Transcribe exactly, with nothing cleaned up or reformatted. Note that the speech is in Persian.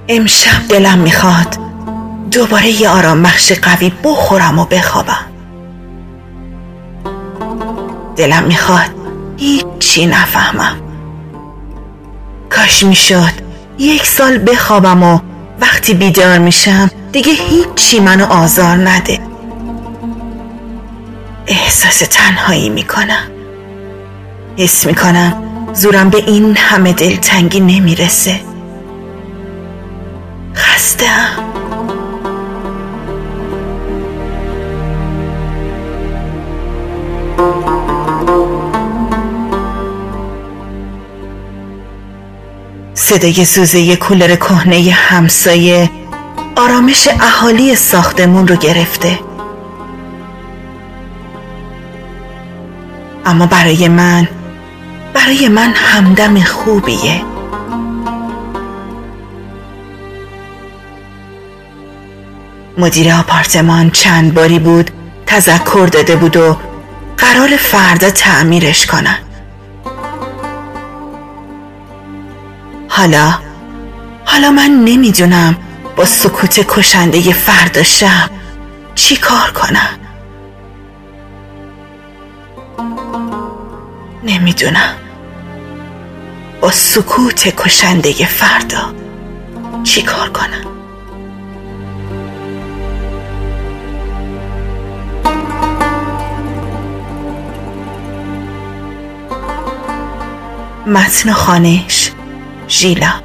امشب دلم میخواد دوباره یه آرام بخش قوی بخورم و بخوابم. دلم میخواد هیچی نفهمم. کاش میشد یک سال بخوابم و وقتی بیدار میشم دیگه هیچی منو آزار نده. احساس تنهایی میکنم. حس میکنم زورم به این همه دلتنگی نمیرسه. خسته‌ام. صدای زوزه کولر کهنه همسایه آرامش اهالی ساختمون رو گرفته. اما برای من برای من همدم خوبیه. مدیر آپارتمان چند باری بود تذکر داده بود و قرار فردا تعمیرش کنن. حالا حالا من نمیدونم با سکوت کشنده فردا شب چی کار کنم. نمیدونم با سکوت کشنده فردا چی کار کنم. متن و خوانش ژیلا.